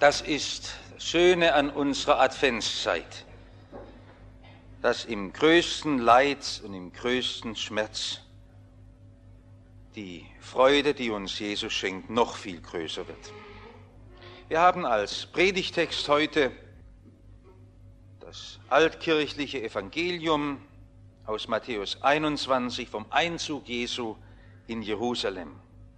Das ist das Schöne an unserer Adventszeit, dass im größten Leid und im größten Schmerz die Freude, die uns Jesus schenkt, noch viel größer wird. Wir haben als Predigtext heute das altkirchliche Evangelium aus Matthäus 21 vom Einzug Jesu in Jerusalem.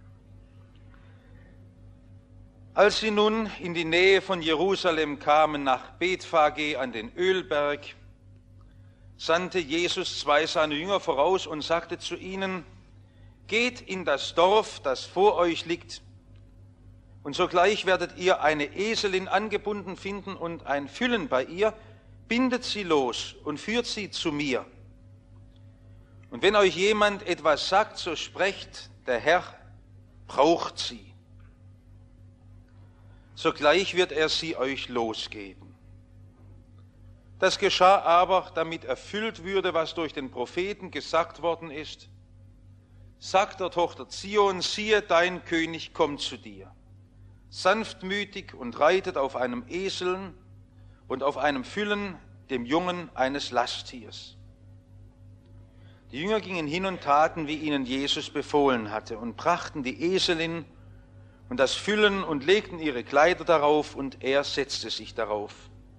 Als sie nun in die Nähe von Jerusalem kamen, nach Bethphage an den Ölberg, sandte Jesus 2 seiner Jünger voraus und sagte zu ihnen: Geht in das Dorf, das vor euch liegt, und sogleich werdet ihr eine Eselin angebunden finden und ein Füllen bei ihr, bindet sie los und führt sie zu mir. Und wenn euch jemand etwas sagt, so sprecht, der Herr braucht sie. Sogleich wird er sie euch losgeben. Das geschah aber, damit erfüllt würde, was durch den Propheten gesagt worden ist. Sagt der Tochter Zion, siehe, dein König kommt zu dir, sanftmütig und reitet auf einem Eseln und auf einem Füllen, dem Jungen eines Lasttiers. Die Jünger gingen hin und taten, wie ihnen Jesus befohlen hatte, und brachten die Eselin und das Füllen und legten ihre Kleider darauf, und er setzte sich darauf.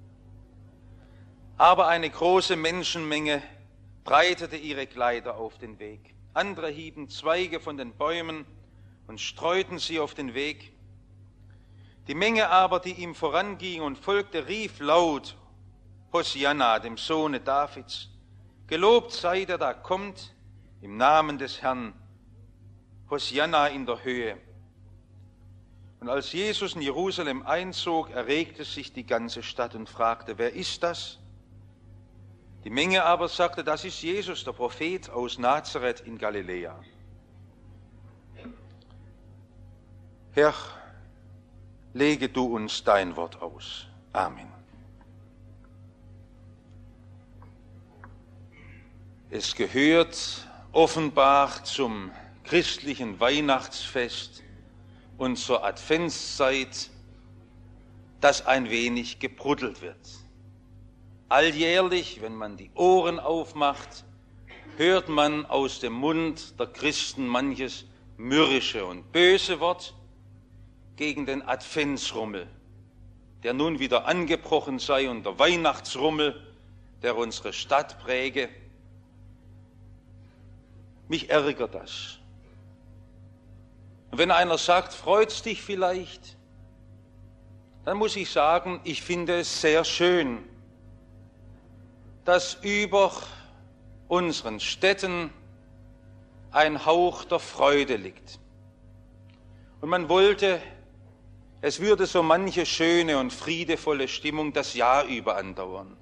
Aber eine große Menschenmenge breitete ihre Kleider auf den Weg. Andere hieben Zweige von den Bäumen und streuten sie auf den Weg. Die Menge aber, die ihm voranging und folgte, rief laut: Hosianna, dem Sohne Davids, gelobt sei der da kommt im Namen des Herrn, Hosianna in der Höhe. Und als Jesus in Jerusalem einzog, erregte sich die ganze Stadt und fragte: Wer ist das? Die Menge aber sagte: Das ist Jesus, der Prophet aus Nazareth in Galiläa. Herr, lege du uns dein Wort aus. Amen. Es gehört offenbar zum christlichen Weihnachtsfest und zur Adventszeit, dass ein wenig gebruddelt wird. Alljährlich, wenn man die Ohren aufmacht, hört man aus dem Mund der Christen manches mürrische und böse Wort gegen den Adventsrummel, der nun wieder angebrochen sei, und der Weihnachtsrummel, der unsere Stadt präge. Mich ärgert das. Und wenn einer sagt, freut's dich vielleicht, dann muss ich sagen, ich finde es sehr schön, dass über unseren Städten ein Hauch der Freude liegt. Und man wollte, es würde so manche schöne und friedevolle Stimmung das Jahr über andauern.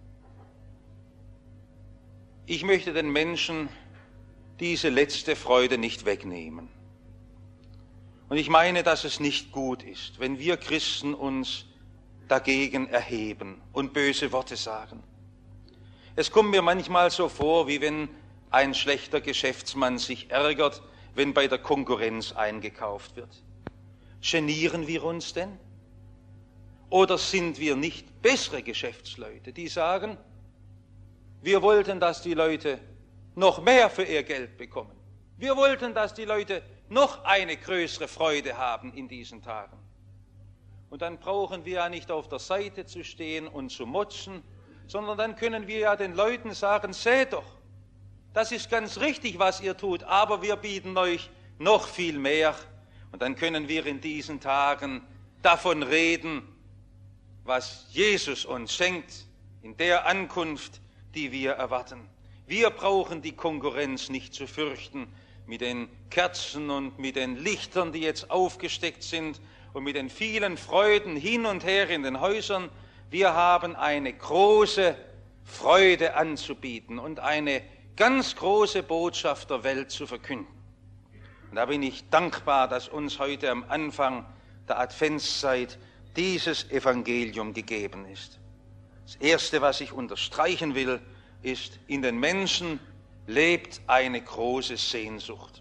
Ich möchte den Menschen diese letzte Freude nicht wegnehmen. Und ich meine, dass es nicht gut ist, wenn wir Christen uns dagegen erheben und böse Worte sagen. Es kommt mir manchmal so vor, wie wenn ein schlechter Geschäftsmann sich ärgert, wenn bei der Konkurrenz eingekauft wird. Genieren wir uns denn? Oder sind wir nicht bessere Geschäftsleute, die sagen, wir wollten, dass die Leute noch mehr für ihr Geld bekommen. Wir wollten, dass die Leute noch eine größere Freude haben in diesen Tagen. Und dann brauchen wir ja nicht auf der Seite zu stehen und zu motzen, sondern dann können wir ja den Leuten sagen: Seht doch, das ist ganz richtig, was ihr tut, aber wir bieten euch noch viel mehr. Und dann können wir in diesen Tagen davon reden, was Jesus uns schenkt in der Ankunft, die wir erwarten. Wir brauchen die Konkurrenz nicht zu fürchten mit den Kerzen und mit den Lichtern, die jetzt aufgesteckt sind, und mit den vielen Freuden hin und her in den Häusern. Wir haben eine große Freude anzubieten und eine ganz große Botschaft der Welt zu verkünden. Und da bin ich dankbar, dass uns heute am Anfang der Adventszeit dieses Evangelium gegeben ist. Das Erste, was ich unterstreichen will, ist: In den Menschen lebt eine große Sehnsucht.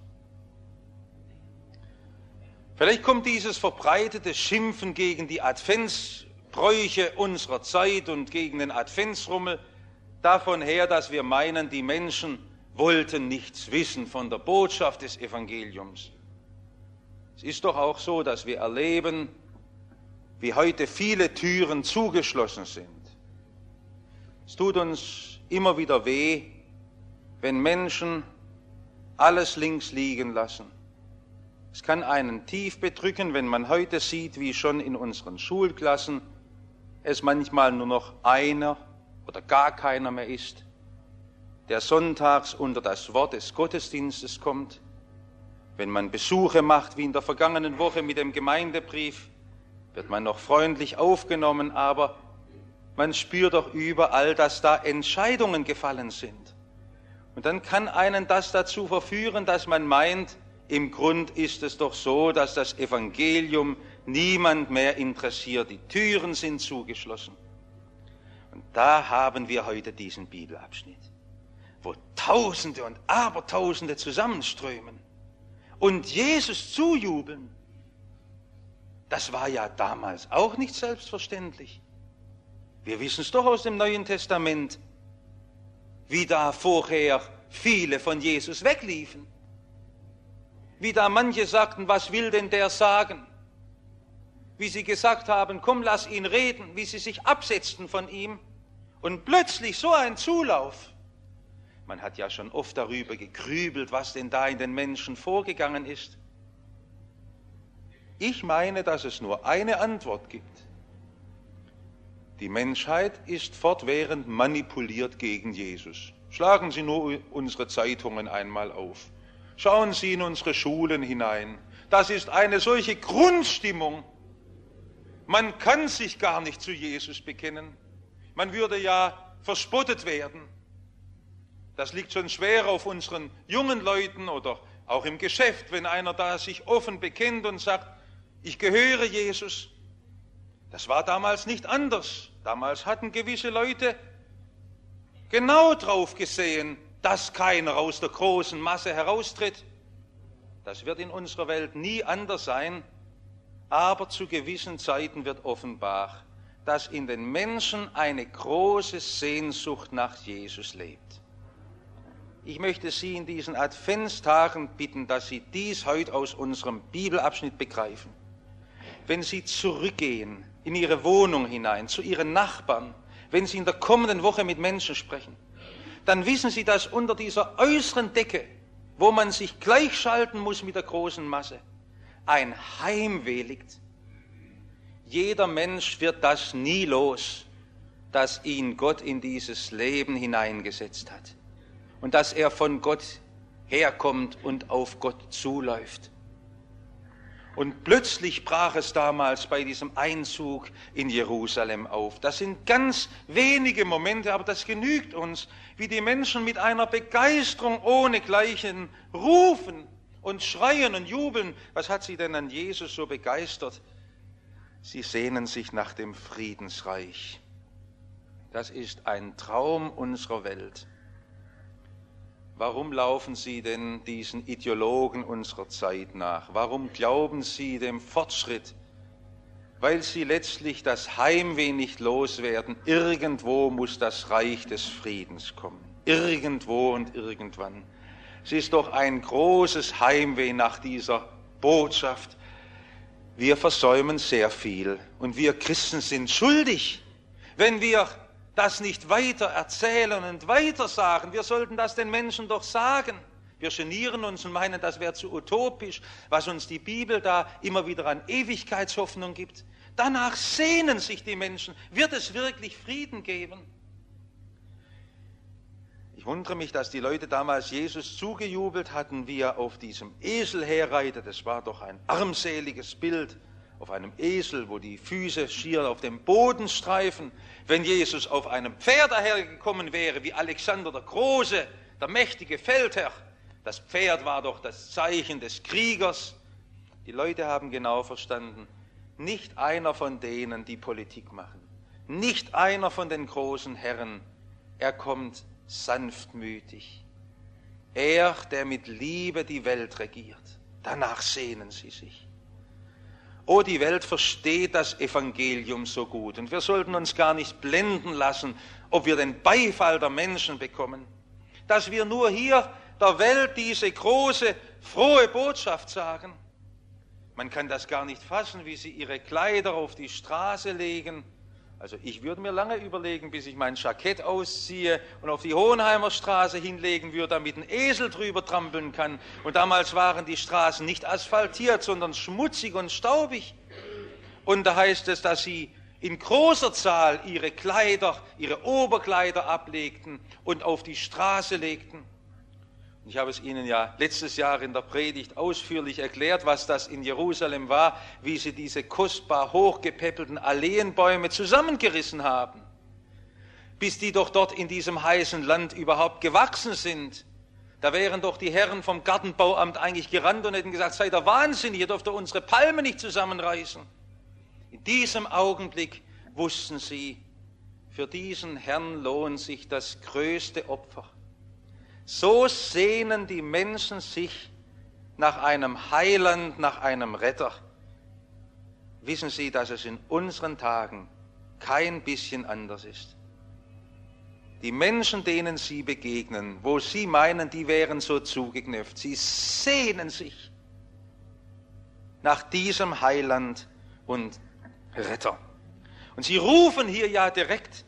Vielleicht kommt dieses verbreitete Schimpfen gegen die Bräuche unserer Zeit und gegen den Adventsrummel, davon her, dass wir meinen, die Menschen wollten nichts wissen von der Botschaft des Evangeliums. Es ist doch auch so, dass wir erleben, wie heute viele Türen zugeschlossen sind. Es tut uns immer wieder weh, wenn Menschen alles links liegen lassen. Es kann einen tief bedrücken, wenn man heute sieht, wie schon in unseren Schulklassen es manchmal nur noch einer oder gar keiner mehr ist, der sonntags unter das Wort des Gottesdienstes kommt. Wenn man Besuche macht, wie in der vergangenen Woche mit dem Gemeindebrief, wird man noch freundlich aufgenommen, aber man spürt doch überall, dass da Entscheidungen gefallen sind. Und dann kann einen das dazu verführen, dass man meint, im Grund ist es doch so, dass das Evangelium niemand mehr interessiert. Die Türen sind zugeschlossen. Und da haben wir heute diesen Bibelabschnitt, wo Tausende und Abertausende zusammenströmen und Jesus zujubeln. Das war ja damals auch nicht selbstverständlich. Wir wissen es doch aus dem Neuen Testament, wie da vorher viele von Jesus wegliefen. Wie da manche sagten, was will denn der sagen? Wie sie gesagt haben, komm, lass ihn reden, wie sie sich absetzten von ihm. Und plötzlich so ein Zulauf. Man hat ja schon oft darüber gegrübelt, was denn da in den Menschen vorgegangen ist. Ich meine, dass es nur eine Antwort gibt. Die Menschheit ist fortwährend manipuliert gegen Jesus. Schlagen Sie nur unsere Zeitungen einmal auf. Schauen Sie in unsere Schulen hinein. Das ist eine solche Grundstimmung. Man kann sich gar nicht zu Jesus bekennen. Man würde ja verspottet werden. Das liegt schon schwer auf unseren jungen Leuten oder auch im Geschäft, wenn einer da sich offen bekennt und sagt, ich gehöre Jesus. Das war damals nicht anders. Damals hatten gewisse Leute genau drauf gesehen, dass keiner aus der großen Masse heraustritt. Das wird in unserer Welt nie anders sein, aber zu gewissen Zeiten wird offenbar, dass in den Menschen eine große Sehnsucht nach Jesus lebt. Ich möchte Sie in diesen Adventstagen bitten, dass Sie dies heute aus unserem Bibelabschnitt begreifen. Wenn Sie zurückgehen in Ihre Wohnung hinein, zu Ihren Nachbarn, wenn Sie in der kommenden Woche mit Menschen sprechen, dann wissen Sie, dass unter dieser äußeren Decke, wo man sich gleichschalten muss mit der großen Masse, ein Heimweh liegt. Jeder Mensch wird das nie los, dass ihn Gott in dieses Leben hineingesetzt hat und dass er von Gott herkommt und auf Gott zuläuft. Und plötzlich brach es damals bei diesem Einzug in Jerusalem auf. Das sind ganz wenige Momente, aber das genügt uns, wie die Menschen mit einer Begeisterung ohnegleichen rufen und schreien und jubeln. Was hat sie denn an Jesus so begeistert? Sie sehnen sich nach dem Friedensreich. Das ist ein Traum unserer Welt. Warum laufen Sie denn diesen Ideologen unserer Zeit nach? Warum glauben Sie dem Fortschritt? Weil Sie letztlich das Heimweh nicht loswerden. Irgendwo muss das Reich des Friedens kommen. Irgendwo und irgendwann. Es ist doch ein großes Heimweh nach dieser Botschaft. Wir versäumen sehr viel und wir Christen sind schuldig, wenn wir das nicht weiter erzählen und weiter sagen. Wir sollten das den Menschen doch sagen. Wir genieren uns und meinen, das wäre zu utopisch, was uns die Bibel da immer wieder an Ewigkeitshoffnung gibt. Danach sehnen sich die Menschen. Wird es wirklich Frieden geben? Ich wundere mich, dass die Leute damals Jesus zugejubelt hatten, wie er auf diesem Esel herreitet. Das war doch ein armseliges Bild. Auf einem Esel, wo die Füße schier auf dem Boden streifen. Wenn Jesus auf einem Pferd dahergekommen wäre, wie Alexander der Große, der mächtige Feldherr, das Pferd war doch das Zeichen des Kriegers. Die Leute haben genau verstanden, nicht einer von denen, die Politik machen, nicht einer von den großen Herren, er kommt sanftmütig. Er, der mit Liebe die Welt regiert, danach sehnen sie sich. Oh, die Welt versteht das Evangelium so gut und wir sollten uns gar nicht blenden lassen, ob wir den Beifall der Menschen bekommen. Dass wir nur hier der Welt diese große, frohe Botschaft sagen. Man kann das gar nicht fassen, wie sie ihre Kleider auf die Straße legen. Also ich würde mir lange überlegen, bis ich mein Jackett ausziehe und auf die Hohenheimer Straße hinlegen würde, damit ein Esel drüber trampeln kann. Und damals waren die Straßen nicht asphaltiert, sondern schmutzig und staubig. Und da heißt es, dass sie in großer Zahl ihre Kleider, ihre Oberkleider ablegten und auf die Straße legten. Ich habe es Ihnen ja letztes Jahr in der Predigt ausführlich erklärt, was das in Jerusalem war, wie sie diese kostbar hochgepäppelten Alleenbäume zusammengerissen haben, bis die doch dort in diesem heißen Land überhaupt gewachsen sind. Da wären doch die Herren vom Gartenbauamt eigentlich gerannt und hätten gesagt, seid ihr wahnsinnig, ihr dürft doch unsere Palme nicht zusammenreißen. In diesem Augenblick wussten sie, für diesen Herrn lohnt sich das größte Opfer. So sehnen die Menschen sich nach einem Heiland, nach einem Retter. Wissen Sie, dass es in unseren Tagen kein bisschen anders ist. Die Menschen, denen Sie begegnen, wo Sie meinen, die wären so zugeknöpft, sie sehnen sich nach diesem Heiland und Retter. Und sie rufen hier ja direkt,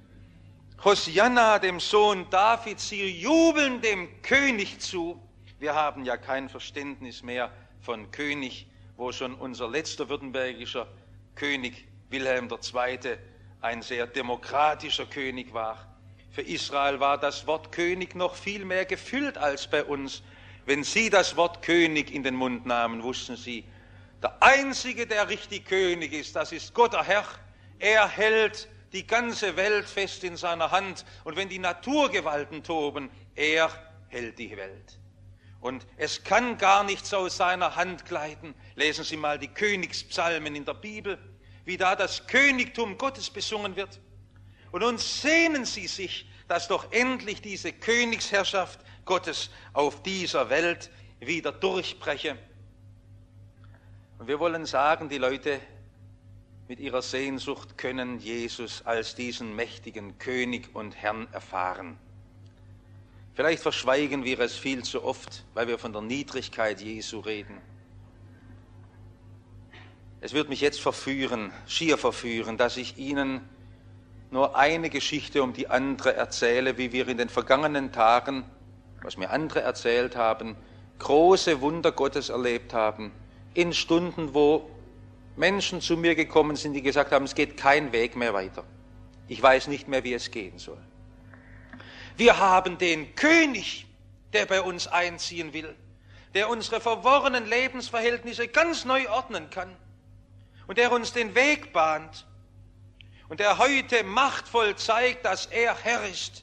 Hosianna, dem Sohn Davids, sie jubeln dem König zu. Wir haben ja kein Verständnis mehr von König, wo schon unser letzter württembergischer König Wilhelm II. Ein sehr demokratischer König war. Für Israel war das Wort König noch viel mehr gefüllt als bei uns. Wenn sie das Wort König in den Mund nahmen, wussten sie, der Einzige, der richtig König ist, das ist Gott der Herr. Er hält die ganze Welt fest in seiner Hand. Und wenn die Naturgewalten toben, er hält die Welt. Und es kann gar nichts aus seiner Hand gleiten. Lesen Sie mal die Königspsalmen in der Bibel, wie da das Königtum Gottes besungen wird. Und nun sehnen Sie sich, dass doch endlich diese Königsherrschaft Gottes auf dieser Welt wieder durchbreche. Und wir wollen sagen, die Leute mit ihrer Sehnsucht können Jesus als diesen mächtigen König und Herrn erfahren. Vielleicht verschweigen wir es viel zu oft, weil wir von der Niedrigkeit Jesu reden. Es wird mich jetzt schier verführen, dass ich Ihnen nur eine Geschichte um die andere erzähle, wie wir in den vergangenen Tagen, was mir andere erzählt haben, große Wunder Gottes erlebt haben, in Stunden, wo Menschen zu mir gekommen sind, die gesagt haben, es geht kein Weg mehr weiter. Ich weiß nicht mehr, wie es gehen soll. Wir haben den König, der bei uns einziehen will, der unsere verworrenen Lebensverhältnisse ganz neu ordnen kann und der uns den Weg bahnt und der heute machtvoll zeigt, dass er Herr ist.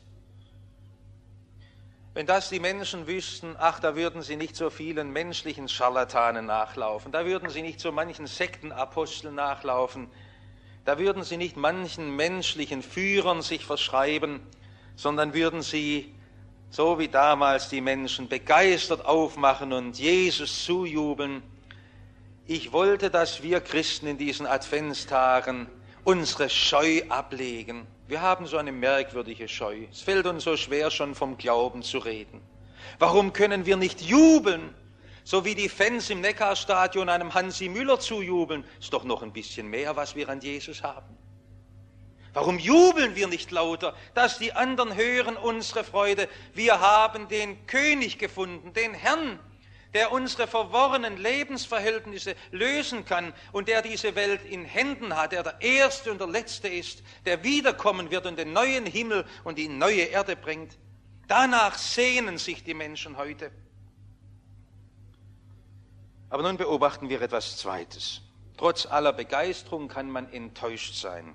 Wenn das die Menschen wüssten, ach, da würden sie nicht so vielen menschlichen Scharlatanen nachlaufen, da würden sie nicht so manchen Sektenaposteln nachlaufen, da würden sie nicht manchen menschlichen Führern sich verschreiben, sondern würden sie, so wie damals die Menschen, begeistert aufmachen und Jesus zujubeln. Ich wollte, dass wir Christen in diesen Adventstagen unsere Scheu ablegen. Wir haben so eine merkwürdige Scheu. Es fällt uns so schwer, schon vom Glauben zu reden. Warum können wir nicht jubeln, so wie die Fans im Neckarstadion einem Hansi Müller zujubeln? Ist doch noch ein bisschen mehr, was wir an Jesus haben. Warum jubeln wir nicht lauter, dass die anderen hören unsere Freude? Wir haben den König gefunden, den Herrn, der unsere verworrenen Lebensverhältnisse lösen kann und der diese Welt in Händen hat, der der Erste und der Letzte ist, der wiederkommen wird und den neuen Himmel und die neue Erde bringt. Danach sehnen sich die Menschen heute. Aber nun beobachten wir etwas Zweites. Trotz aller Begeisterung kann man enttäuscht sein.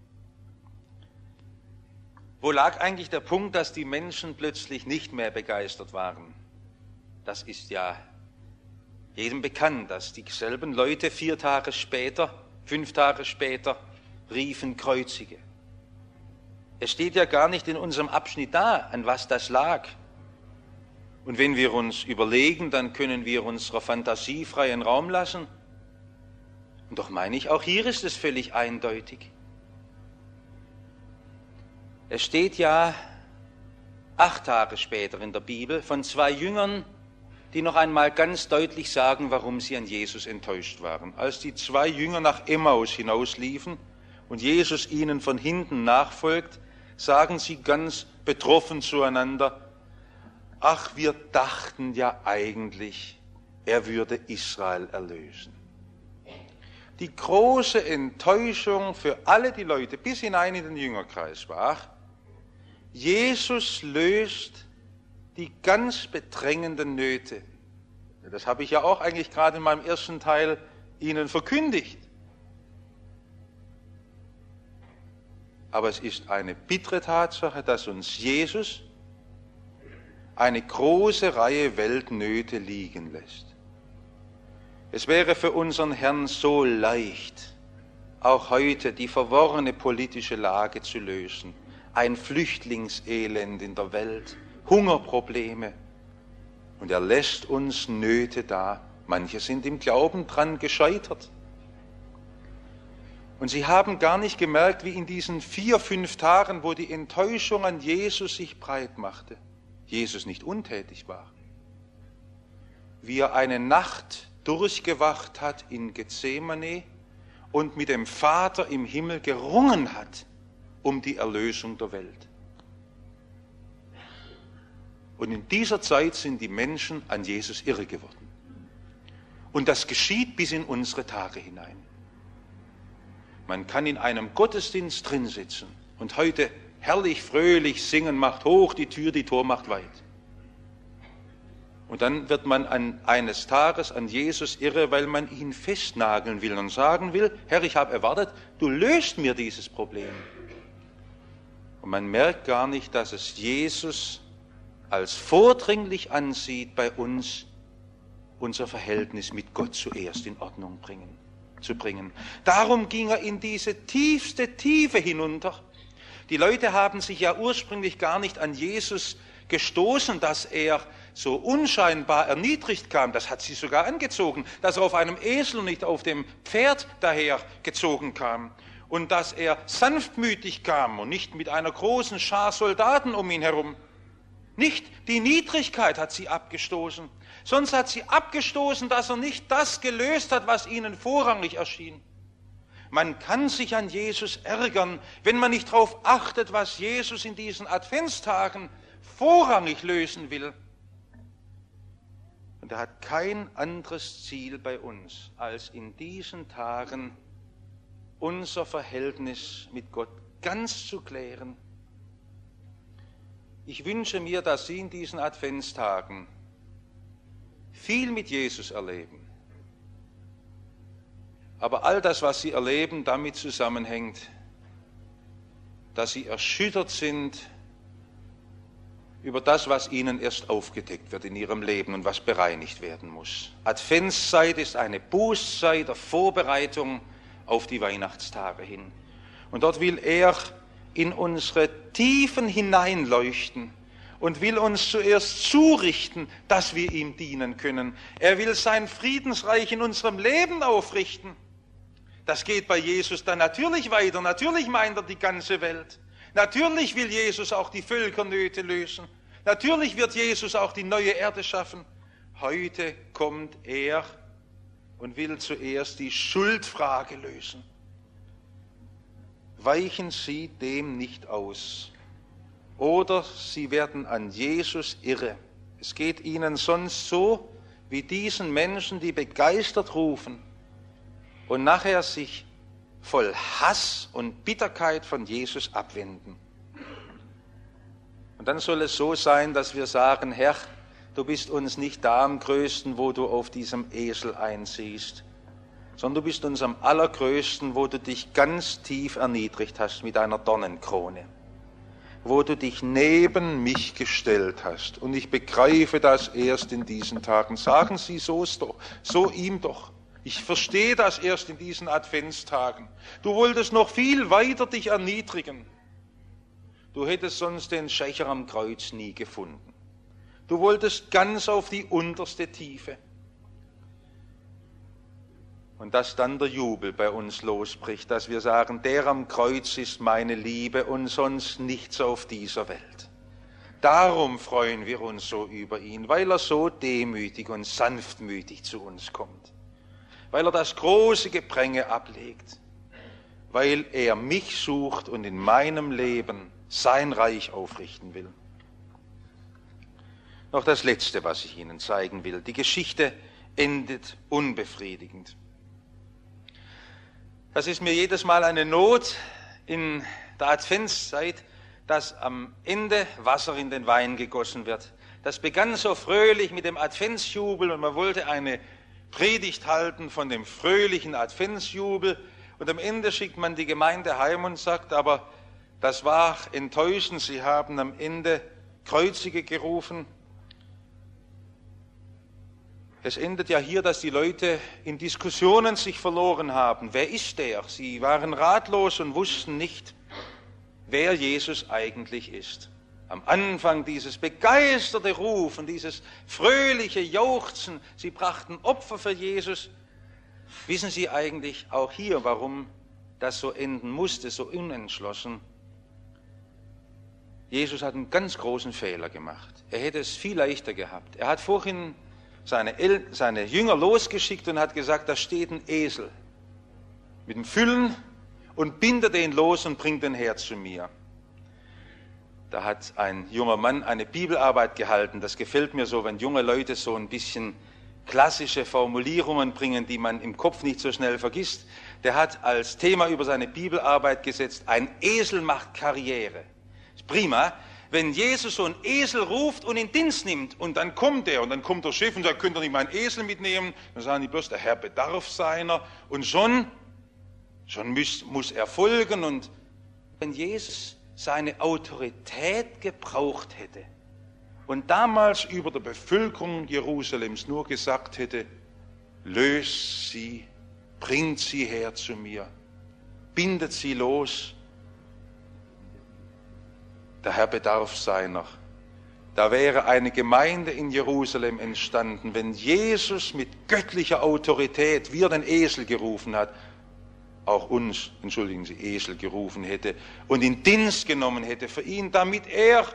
Wo lag eigentlich der Punkt, dass die Menschen plötzlich nicht mehr begeistert waren? Das ist ja jedem bekannt, dass dieselben Leute 5 Tage später riefen, kreuzige. Es steht ja gar nicht in unserem Abschnitt da, an was das lag. Und wenn wir uns überlegen, dann können wir unserer Fantasie freien Raum lassen. Und doch meine ich, auch hier ist es völlig eindeutig. Es steht ja 8 Tage später in der Bibel von 2 Jüngern, die noch einmal ganz deutlich sagen, warum sie an Jesus enttäuscht waren. Als die 2 Jünger nach Emmaus hinausliefen und Jesus ihnen von hinten nachfolgt, sagen sie ganz betroffen zueinander: Ach, wir dachten ja eigentlich, er würde Israel erlösen. Die große Enttäuschung für alle die Leute bis hinein in den Jüngerkreis war: Jesus löst die ganz bedrängenden Nöte. Das habe ich ja auch eigentlich gerade in meinem ersten Teil Ihnen verkündigt. Aber es ist eine bittere Tatsache, dass uns Jesus eine große Reihe Weltnöte liegen lässt. Es wäre für unseren Herrn so leicht, auch heute die verworrene politische Lage zu lösen. Ein Flüchtlingselend in der Welt, Hungerprobleme. Und er lässt uns Nöte da. Manche sind im Glauben dran gescheitert. Und sie haben gar nicht gemerkt, wie in diesen 4, 5 Tagen, wo die Enttäuschung an Jesus sich breit machte, Jesus nicht untätig war. Wie er eine Nacht durchgewacht hat in Gethsemane und mit dem Vater im Himmel gerungen hat um die Erlösung der Welt. Und in dieser Zeit sind die Menschen an Jesus irre geworden. Und das geschieht bis in unsere Tage hinein. Man kann in einem Gottesdienst drin sitzen und heute herrlich, fröhlich singen, macht hoch die Tür, die Tor macht weit. Und dann wird man eines Tages an Jesus irre, weil man ihn festnageln will und sagen will: Herr, ich habe erwartet, du löst mir dieses Problem. Und man merkt gar nicht, dass es Jesus als vordringlich ansieht, bei uns unser Verhältnis mit Gott zuerst in Ordnung zu bringen. Darum ging er in diese tiefste Tiefe hinunter. Die Leute haben sich ja ursprünglich gar nicht an Jesus gestoßen, dass er so unscheinbar erniedrigt kam. Das hat sie sogar angezogen, dass er auf einem Esel und nicht auf dem Pferd dahergezogen kam. Und dass er sanftmütig kam und nicht mit einer großen Schar Soldaten um ihn herum. Nicht die Niedrigkeit hat sie abgestoßen, sonst hat sie abgestoßen, dass er nicht das gelöst hat, was ihnen vorrangig erschien. Man kann sich an Jesus ärgern, wenn man nicht darauf achtet, was Jesus in diesen Adventstagen vorrangig lösen will. Und er hat kein anderes Ziel bei uns, als in diesen Tagen unser Verhältnis mit Gott ganz zu klären. Ich wünsche mir, dass Sie in diesen Adventstagen viel mit Jesus erleben. Aber all das, was Sie erleben, damit zusammenhängt, dass Sie erschüttert sind über das, was Ihnen erst aufgedeckt wird in Ihrem Leben und was bereinigt werden muss. Adventszeit ist eine Bußzeit der Vorbereitung auf die Weihnachtstage hin. Und dort will er in unsere Tiefen hineinleuchten und will uns zuerst zurichten, dass wir ihm dienen können. Er will sein Friedensreich in unserem Leben aufrichten. Das geht bei Jesus dann natürlich weiter. Natürlich meint er die ganze Welt. Natürlich will Jesus auch die Völkernöte lösen. Natürlich wird Jesus auch die neue Erde schaffen. Heute kommt er und will zuerst die Schuldfrage lösen. Weichen Sie dem nicht aus. Oder Sie werden an Jesus irre. Es geht Ihnen sonst so, wie diesen Menschen, die begeistert rufen und nachher sich voll Hass und Bitterkeit von Jesus abwenden. Und dann soll es so sein, dass wir sagen: Herr, du bist uns nicht da am größten, wo du auf diesem Esel einziehst, sondern du bist uns am allergrößten, wo du dich ganz tief erniedrigt hast mit einer Dornenkrone, wo du dich neben mich gestellt hast. Und ich begreife das erst in diesen Tagen. Sagen Sie so ihm doch. Ich verstehe das erst in diesen Adventstagen. Du wolltest noch viel weiter dich erniedrigen. Du hättest sonst den Schächer am Kreuz nie gefunden. Du wolltest ganz auf die unterste Tiefe. Und dass dann der Jubel bei uns losbricht, dass wir sagen, der am Kreuz ist meine Liebe und sonst nichts auf dieser Welt. Darum freuen wir uns so über ihn, weil er so demütig und sanftmütig zu uns kommt, weil er das große Gepränge ablegt, weil er mich sucht und in meinem Leben sein Reich aufrichten will. Noch das Letzte, was ich Ihnen zeigen will. Die Geschichte endet unbefriedigend. Das ist mir jedes Mal eine Not in der Adventszeit, dass am Ende Wasser in den Wein gegossen wird. Das begann so fröhlich mit dem Adventsjubel und man wollte eine Predigt halten von dem fröhlichen Adventsjubel und am Ende schickt man die Gemeinde heim und sagt, aber das war enttäuschend, sie haben am Ende Kreuzige gerufen. Es endet ja hier, dass die Leute in Diskussionen sich verloren haben. Wer ist der? Sie waren ratlos und wussten nicht, wer Jesus eigentlich ist. Am Anfang dieses begeisterte Rufen, dieses fröhliche Jauchzen, sie brachten Opfer für Jesus. Wissen Sie eigentlich auch hier, warum das so enden musste, so unentschlossen? Jesus hat einen ganz großen Fehler gemacht. Er hätte es viel leichter gehabt. Er hat vorhin seine Jünger losgeschickt und hat gesagt, da steht ein Esel mit dem Füllen und bindet den los und bringt den her zu mir. Da hat ein junger Mann eine Bibelarbeit gehalten. Das gefällt mir so, wenn junge Leute so ein bisschen klassische Formulierungen bringen, die man im Kopf nicht so schnell vergisst. Der hat als Thema über seine Bibelarbeit gesetzt, ein Esel macht Karriere. Ist prima. Wenn Jesus so einen Esel ruft und in Dienst nimmt und dann kommt er und dann kommt der Chef und sagt, könnt ihr nicht meinen Esel mitnehmen? Dann sagen die bloß, der Herr bedarf seiner und schon muss er folgen. Und wenn Jesus seine Autorität gebraucht hätte und damals über der Bevölkerung Jerusalems nur gesagt hätte, löst sie, bringt sie her zu mir, bindet sie los, der Herr bedarf seiner. Da wäre eine Gemeinde in Jerusalem entstanden, wenn Jesus mit göttlicher Autorität, wie er den Esel gerufen hat, auch uns, entschuldigen Sie, Esel gerufen hätte und in Dienst genommen hätte für ihn, damit er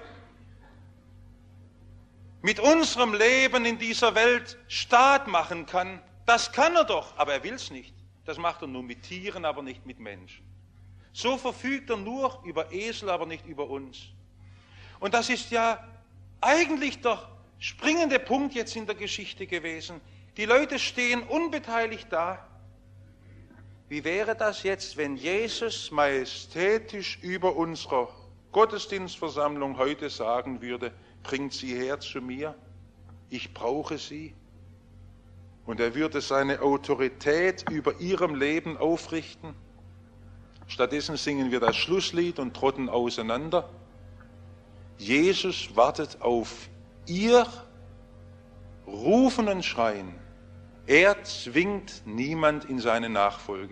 mit unserem Leben in dieser Welt Staat machen kann. Das kann er doch, aber er will es nicht. Das macht er nur mit Tieren, aber nicht mit Menschen. So verfügt er nur über Esel, aber nicht über uns. Und das ist ja eigentlich der springende Punkt jetzt in der Geschichte gewesen. Die Leute stehen unbeteiligt da. Wie wäre das jetzt, wenn Jesus majestätisch über unserer Gottesdienstversammlung heute sagen würde, bringt sie her zu mir, ich brauche sie. Und er würde seine Autorität über ihrem Leben aufrichten. Stattdessen singen wir das Schlusslied und trotten auseinander. Jesus wartet auf ihr Rufen und Schreien. Er zwingt niemand in seine Nachfolge.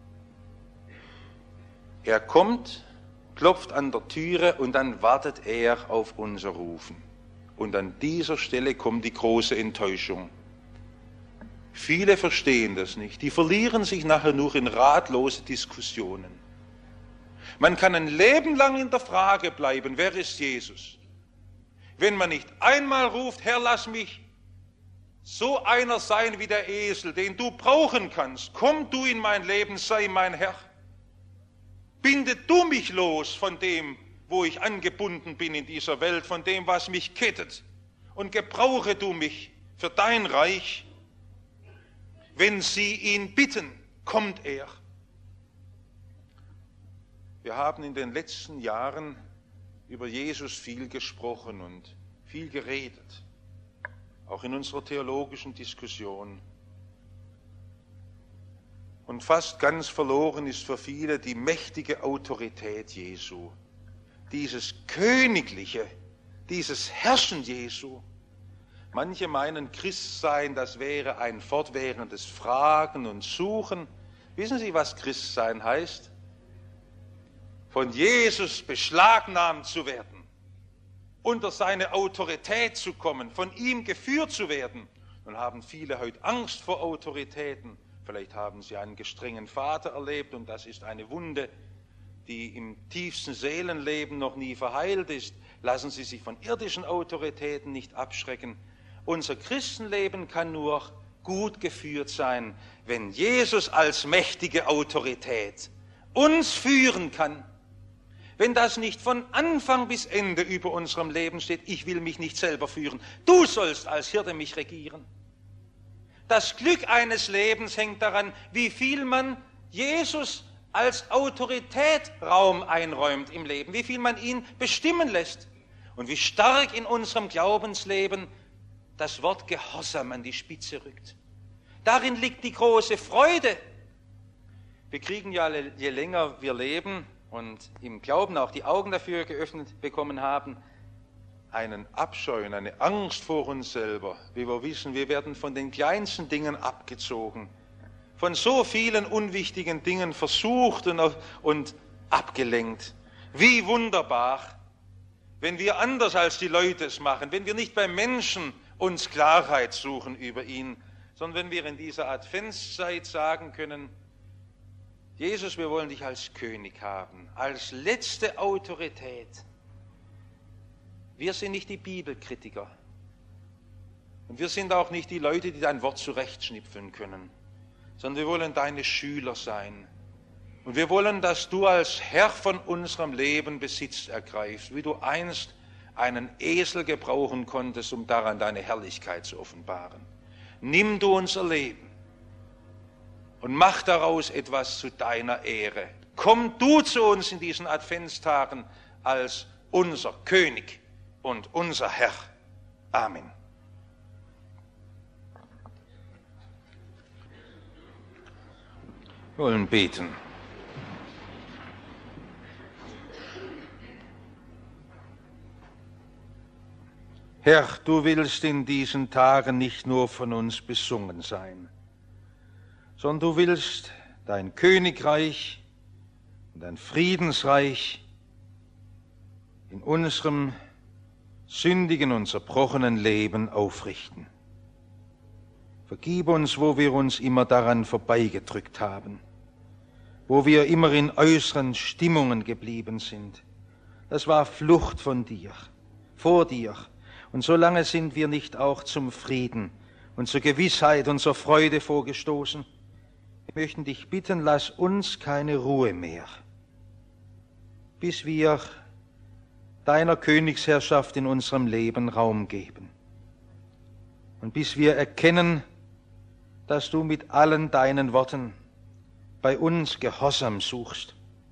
Er kommt, klopft an der Türe und dann wartet er auf unser Rufen. Und an dieser Stelle kommt die große Enttäuschung. Viele verstehen das nicht. Die verlieren sich nachher nur in ratlose Diskussionen. Man kann ein Leben lang in der Frage bleiben, wer ist Jesus? Wenn man nicht einmal ruft, Herr, lass mich so einer sein wie der Esel, den du brauchen kannst. Komm du in mein Leben, sei mein Herr. Binde du mich los von dem, wo ich angebunden bin in dieser Welt, von dem, was mich kettet. Und gebrauche du mich für dein Reich. Wenn sie ihn bitten, kommt er. Wir haben in den letzten Jahren über Jesus viel gesprochen und viel geredet, auch in unserer theologischen Diskussion. Und fast ganz verloren ist für viele die mächtige Autorität Jesu, dieses Königliche, dieses Herrschen Jesu. Manche meinen, Christsein, das wäre ein fortwährendes Fragen und Suchen. Wissen Sie, was Christsein heißt? Von Jesus beschlagnahmt zu werden, unter seine Autorität zu kommen, von ihm geführt zu werden. Nun haben viele heute Angst vor Autoritäten, Vielleicht haben Sie einen gestrengen Vater erlebt und das ist eine Wunde, die im tiefsten Seelenleben noch nie verheilt ist. Lassen Sie sich von irdischen Autoritäten nicht abschrecken. Unser Christenleben kann nur gut geführt sein, wenn Jesus als mächtige Autorität uns führen kann. Wenn das nicht von Anfang bis Ende über unserem Leben steht, ich will mich nicht selber führen, du sollst als Hirte mich regieren. Das Glück eines Lebens hängt daran, wie viel man Jesus als Autorität Raum einräumt im Leben, wie viel man ihn bestimmen lässt und wie stark in unserem Glaubensleben das Wort Gehorsam an die Spitze rückt. Darin liegt die große Freude. Wir kriegen ja, je länger wir leben und im Glauben auch die Augen dafür geöffnet bekommen haben, einen Abscheu und eine Angst vor uns selber, wie wir wissen, wir werden von den kleinsten Dingen abgezogen, von so vielen unwichtigen Dingen versucht und abgelenkt. Wie wunderbar, wenn wir anders als die Leute es machen, wenn wir nicht beim Menschen uns Klarheit suchen über ihn, sondern wenn wir in dieser Adventszeit sagen können, Jesus, wir wollen dich als König haben, als letzte Autorität. Wir sind nicht die Bibelkritiker. Und wir sind auch nicht die Leute, die dein Wort zurechtschnipfeln können, sondern wir wollen deine Schüler sein. Und wir wollen, dass du als Herr von unserem Leben Besitz ergreifst, wie du einst einen Esel gebrauchen konntest, um daran deine Herrlichkeit zu offenbaren. Nimm du unser Leben und mach daraus etwas zu deiner Ehre. Komm du zu uns in diesen Adventstagen als unser König und unser Herr. Amen. Wir wollen beten. Herr, du willst in diesen Tagen nicht nur von uns besungen sein, sondern du willst dein Königreich und dein Friedensreich in unserem sündigen und zerbrochenen Leben aufrichten. Vergib uns, wo wir uns immer daran vorbeigedrückt haben, wo wir immer in äußeren Stimmungen geblieben sind. Das war Flucht von dir, vor dir. Und solange sind wir nicht auch zum Frieden und zur Gewissheit und zur Freude vorgestoßen. Wir möchten dich bitten, lass uns keine Ruhe mehr, bis wir deiner Königsherrschaft in unserem Leben Raum geben. Und bis wir erkennen, dass du mit allen deinen Worten bei uns Gehorsam suchst.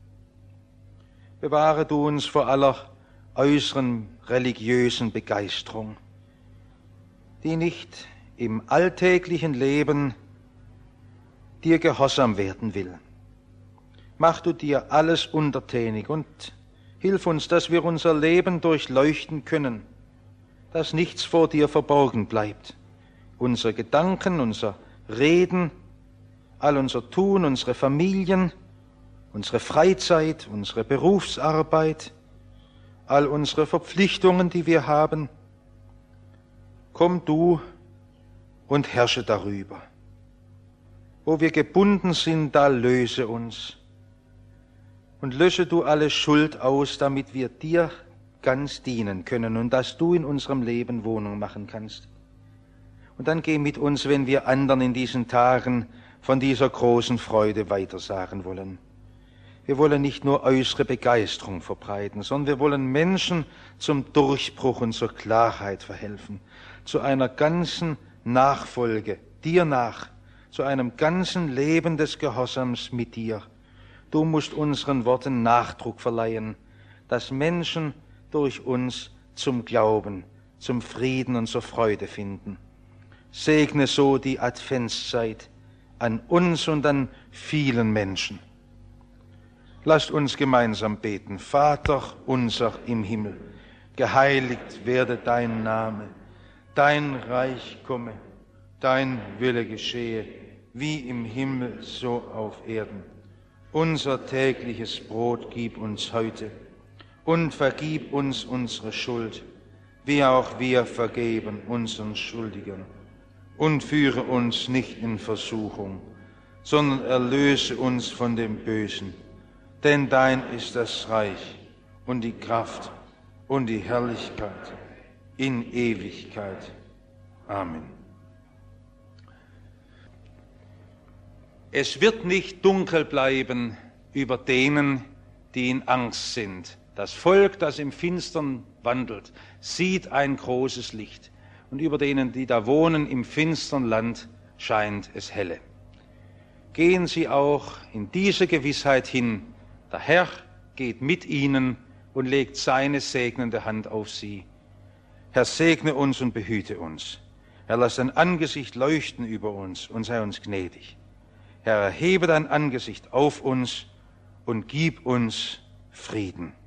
Bewahre du uns vor aller äußeren religiösen Begeisterung, die nicht im alltäglichen Leben dir gehorsam werden will. Mach du dir alles untertänig und hilf uns, dass wir unser Leben durchleuchten können, dass nichts vor dir verborgen bleibt. Unsere Gedanken, unser Reden, all unser Tun, unsere Familien, unsere Freizeit, unsere Berufsarbeit, all unsere Verpflichtungen, die wir haben. Komm du und herrsche darüber. Wo wir gebunden sind, da löse uns. Und lösche du alle Schuld aus, damit wir dir ganz dienen können und dass du in unserem Leben Wohnung machen kannst. Und dann geh mit uns, wenn wir anderen in diesen Tagen von dieser großen Freude weitersagen wollen. Wir wollen nicht nur äußere Begeisterung verbreiten, sondern wir wollen Menschen zum Durchbruch und zur Klarheit verhelfen, zu einer ganzen Nachfolge, dir nach, zu einem ganzen Leben des Gehorsams mit dir. Du musst unseren Worten Nachdruck verleihen, dass Menschen durch uns zum Glauben, zum Frieden und zur Freude finden. Segne so die Adventszeit an uns und an vielen Menschen. Lasst uns gemeinsam beten. Vater unser im Himmel, geheiligt werde dein Name, dein Reich komme, dein Wille geschehe, wie im Himmel so auf Erden. Unser tägliches Brot gib uns heute und vergib uns unsere Schuld, wie auch wir vergeben unseren Schuldigern. Und führe uns nicht in Versuchung, sondern erlöse uns von dem Bösen. Denn dein ist das Reich und die Kraft und die Herrlichkeit in Ewigkeit. Amen. Es wird nicht dunkel bleiben über denen, die in Angst sind. Das Volk, das im Finstern wandelt, sieht ein großes Licht. Und über denen, die da wohnen im finstern Land, scheint es helle. Gehen Sie auch in diese Gewissheit hin, der Herr geht mit Ihnen und legt seine segnende Hand auf Sie. Herr, segne uns und behüte uns. Herr, lass dein Angesicht leuchten über uns und sei uns gnädig. Herr, erhebe dein Angesicht auf uns und gib uns Frieden.